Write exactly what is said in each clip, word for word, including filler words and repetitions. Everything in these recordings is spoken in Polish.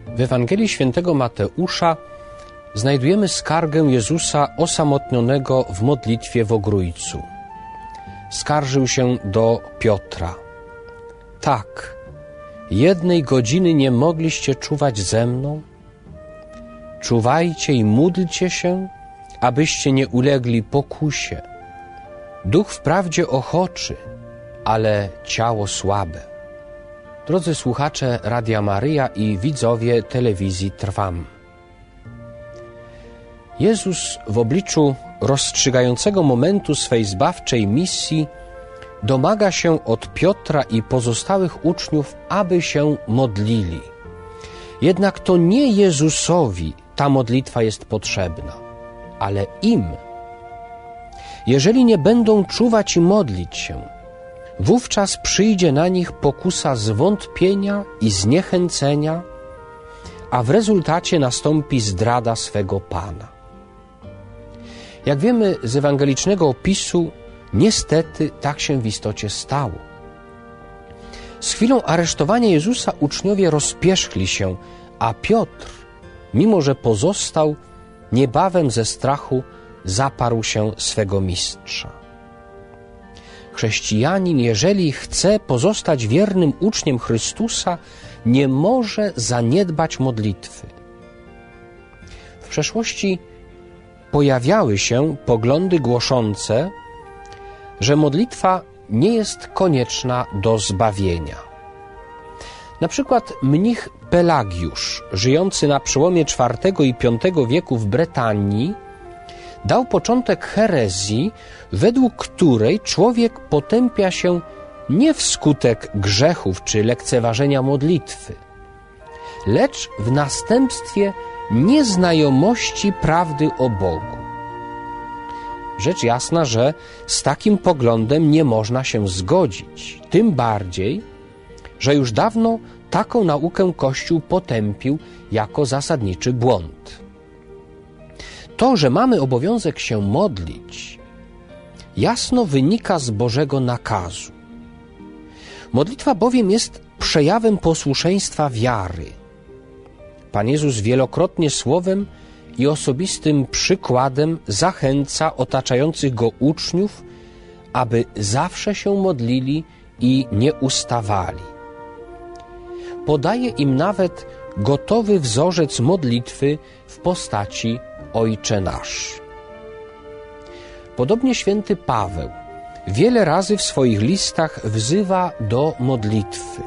W Ewangelii Świętego Mateusza znajdujemy skargę Jezusa osamotnionego w modlitwie w ogrójcu. Skarżył się do Piotra. Tak, jednej godziny nie mogliście czuwać ze mną? Czuwajcie i módlcie się, abyście nie ulegli pokusie. Duch wprawdzie ochoczy, ale ciało słabe. Drodzy słuchacze Radia Maryja i widzowie telewizji Trwam. Jezus w obliczu rozstrzygającego momentu swej zbawczej misji domaga się od Piotra i pozostałych uczniów, aby się modlili. Jednak to nie Jezusowi ta modlitwa jest potrzebna, ale im. Jeżeli nie będą czuwać i modlić się, wówczas przyjdzie na nich pokusa zwątpienia i zniechęcenia, a w rezultacie nastąpi zdrada swego Pana. Jak wiemy z ewangelicznego opisu, niestety tak się w istocie stało. Z chwilą aresztowania Jezusa uczniowie rozpierzchli się, a Piotr, mimo że pozostał, niebawem ze strachu zaparł się swego mistrza. Chrześcijanin, jeżeli chce pozostać wiernym uczniem Chrystusa, nie może zaniedbać modlitwy. W przeszłości pojawiały się poglądy głoszące, że modlitwa nie jest konieczna do zbawienia. Na przykład mnich Pelagiusz, żyjący na przełomie czwartego i piątego wieku w Bretanii, dał początek herezji, według której człowiek potępia się nie wskutek grzechów czy lekceważenia modlitwy, lecz w następstwie nieznajomości prawdy o Bogu. Rzecz jasna, że z takim poglądem nie można się zgodzić, tym bardziej, że już dawno taką naukę Kościół potępił jako zasadniczy błąd. To, że mamy obowiązek się modlić, jasno wynika z Bożego nakazu. Modlitwa bowiem jest przejawem posłuszeństwa wiary. Pan Jezus wielokrotnie słowem i osobistym przykładem zachęca otaczających Go uczniów, aby zawsze się modlili i nie ustawali. Podaje im nawet gotowy wzorzec modlitwy w postaci Ojcze Nasz. Podobnie święty Paweł wiele razy w swoich listach wzywa do modlitwy.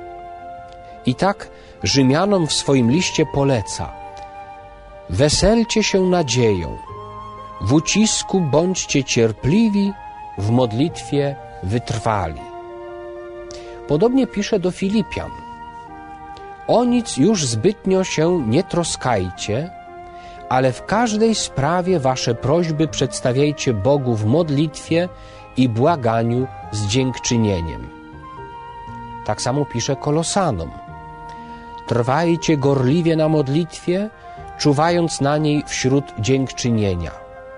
I tak Rzymianom w swoim liście poleca: weselcie się nadzieją, w ucisku bądźcie cierpliwi, w modlitwie wytrwali. Podobnie pisze do Filipian: o nic już zbytnio się nie troskajcie, ale w każdej sprawie wasze prośby przedstawiajcie Bogu w modlitwie i błaganiu z dziękczynieniem. Tak samo pisze Kolosanom: trwajcie gorliwie na modlitwie, czuwając na niej wśród dziękczynienia.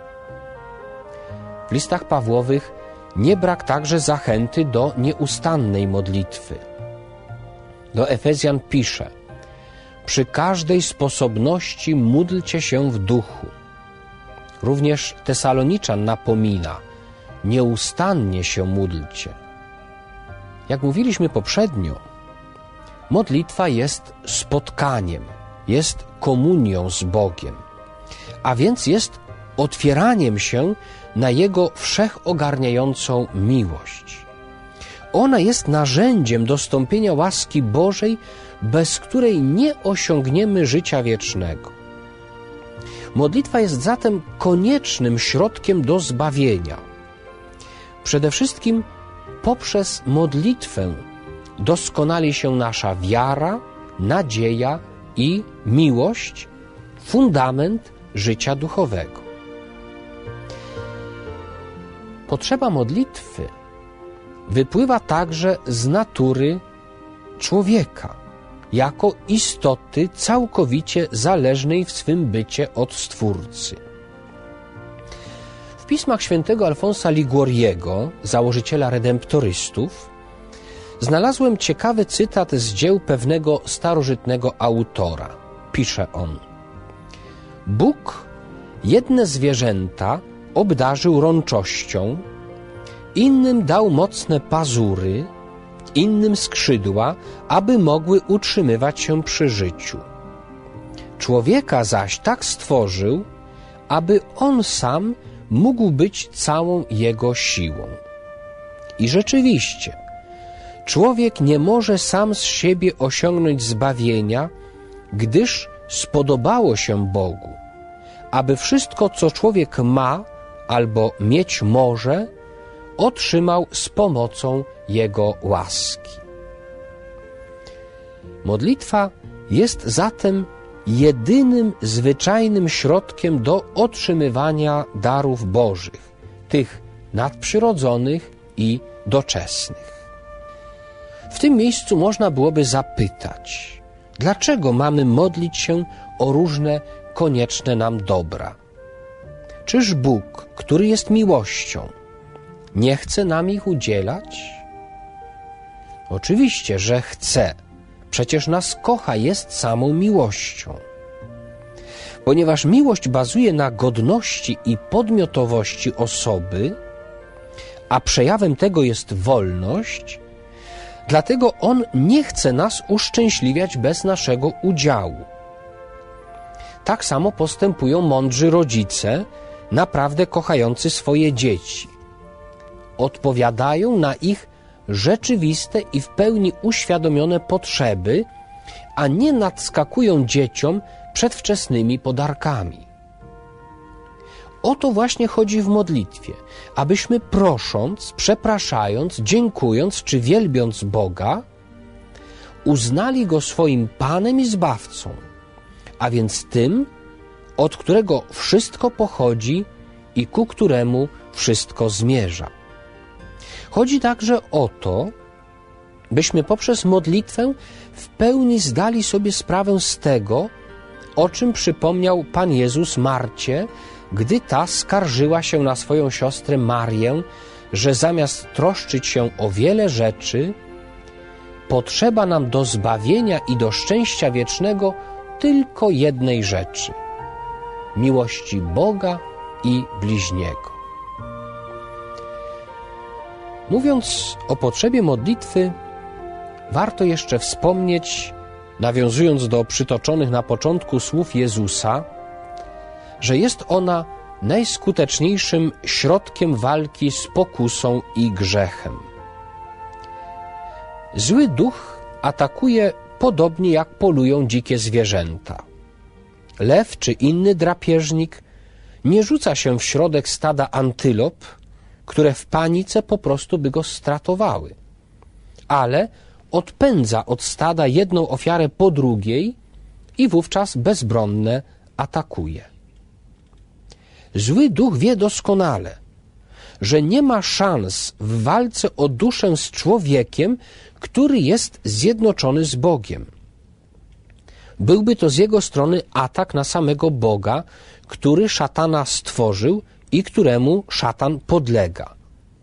W listach Pawłowych nie brak także zachęty do nieustannej modlitwy. Do Efezjan pisze: przy każdej sposobności módlcie się w duchu. Również Tesaloniczan napomina: nieustannie się módlcie. Jak mówiliśmy poprzednio, modlitwa jest spotkaniem, jest komunią z Bogiem, a więc jest otwieraniem się na Jego wszechogarniającą miłość. Ona jest narzędziem dostąpienia łaski Bożej, bez której nie osiągniemy życia wiecznego. Modlitwa jest zatem koniecznym środkiem do zbawienia. Przede wszystkim poprzez modlitwę doskonali się nasza wiara, nadzieja i miłość, fundament życia duchowego. Potrzeba modlitwy wypływa także z natury człowieka, jako istoty całkowicie zależnej w swym bycie od Stwórcy. W pismach świętego Alfonsa Liguoriego, założyciela redemptorystów, znalazłem ciekawy cytat z dzieł pewnego starożytnego autora. Pisze on: Bóg jedne zwierzęta obdarzył rączością, innym dał mocne pazury, innym skrzydła, aby mogły utrzymywać się przy życiu. Człowieka zaś tak stworzył, aby on sam mógł być całą jego siłą. I rzeczywiście, człowiek nie może sam z siebie osiągnąć zbawienia, gdyż spodobało się Bogu, aby wszystko, co człowiek ma albo mieć może, otrzymał z pomocą Jego łaski. Modlitwa jest zatem jedynym zwyczajnym środkiem do otrzymywania darów Bożych, tych nadprzyrodzonych i doczesnych. W tym miejscu można byłoby zapytać, dlaczego mamy modlić się o różne konieczne nam dobra? Czyż Bóg, który jest miłością, nie chce nam ich udzielać? Oczywiście, że chce. Przecież nas kocha, jest samą miłością. Ponieważ miłość bazuje na godności i podmiotowości osoby, a przejawem tego jest wolność, dlatego On nie chce nas uszczęśliwiać bez naszego udziału. Tak samo postępują mądrzy rodzice, naprawdę kochający swoje dzieci. Odpowiadają na ich rzeczywiste i w pełni uświadomione potrzeby, a nie nadskakują dzieciom przedwczesnymi podarkami. O to właśnie chodzi w modlitwie, abyśmy prosząc, przepraszając, dziękując czy wielbiąc Boga, uznali Go swoim Panem i Zbawcą, a więc tym, od którego wszystko pochodzi i ku któremu wszystko zmierza. Chodzi także o to, byśmy poprzez modlitwę w pełni zdali sobie sprawę z tego, o czym przypomniał Pan Jezus Marcie, gdy ta skarżyła się na swoją siostrę Marię, że zamiast troszczyć się o wiele rzeczy, potrzeba nam do zbawienia i do szczęścia wiecznego tylko jednej rzeczy – miłości Boga i bliźniego. Mówiąc o potrzebie modlitwy, warto jeszcze wspomnieć, nawiązując do przytoczonych na początku słów Jezusa, że jest ona najskuteczniejszym środkiem walki z pokusą i grzechem. Zły duch atakuje podobnie jak polują dzikie zwierzęta. Lew czy inny drapieżnik nie rzuca się w środek stada antylop, które w panice po prostu by go stratowały, ale odpędza od stada jedną ofiarę po drugiej i wówczas bezbronne atakuje. Zły duch wie doskonale, że nie ma szans w walce o duszę z człowiekiem, który jest zjednoczony z Bogiem. Byłby to z jego strony atak na samego Boga, który szatana stworzył i któremu szatan podlega.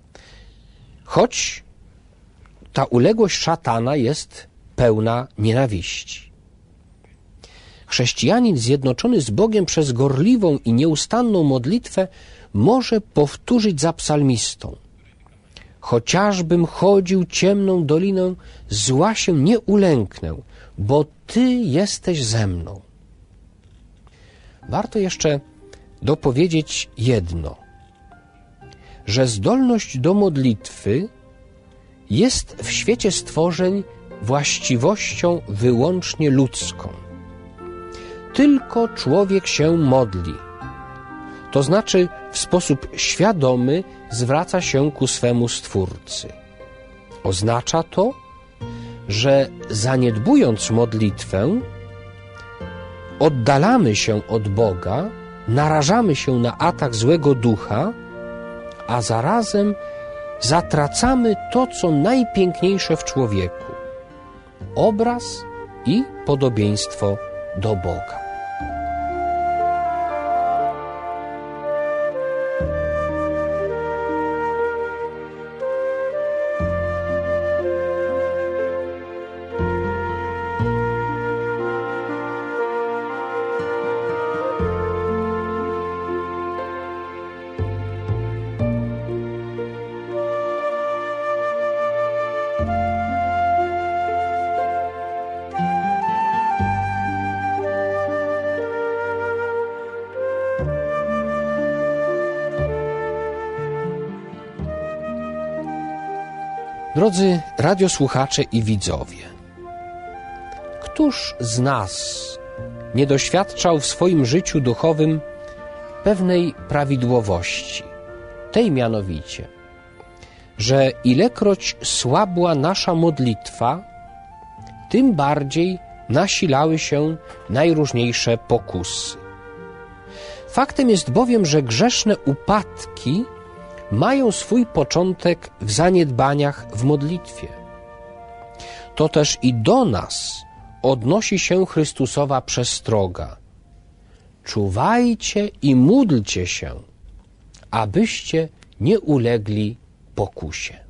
Choć ta uległość szatana jest pełna nienawiści. Chrześcijanin zjednoczony z Bogiem przez gorliwą i nieustanną modlitwę może powtórzyć za psalmistą: chociażbym chodził ciemną doliną, zła się nie ulęknę, bo Ty jesteś ze mną. Warto jeszcze dopowiedzieć jedno, że zdolność do modlitwy jest w świecie stworzeń właściwością wyłącznie ludzką. Tylko człowiek się modli, to znaczy w sposób świadomy zwraca się ku swemu Stwórcy. Oznacza to, że zaniedbując modlitwę, oddalamy się od Boga, narażamy się na atak złego ducha, a zarazem zatracamy to, co najpiękniejsze w człowieku – obraz i podobieństwo do Boga. Drodzy radiosłuchacze i widzowie, któż z nas nie doświadczał w swoim życiu duchowym pewnej prawidłowości, tej mianowicie, że ilekroć słabła nasza modlitwa, tym bardziej nasilały się najróżniejsze pokusy. Faktem jest bowiem, że grzeszne upadki mają swój początek w zaniedbaniach w modlitwie. To też i do nas odnosi się Chrystusowa przestroga. Czuwajcie i módlcie się, abyście nie ulegli pokusie.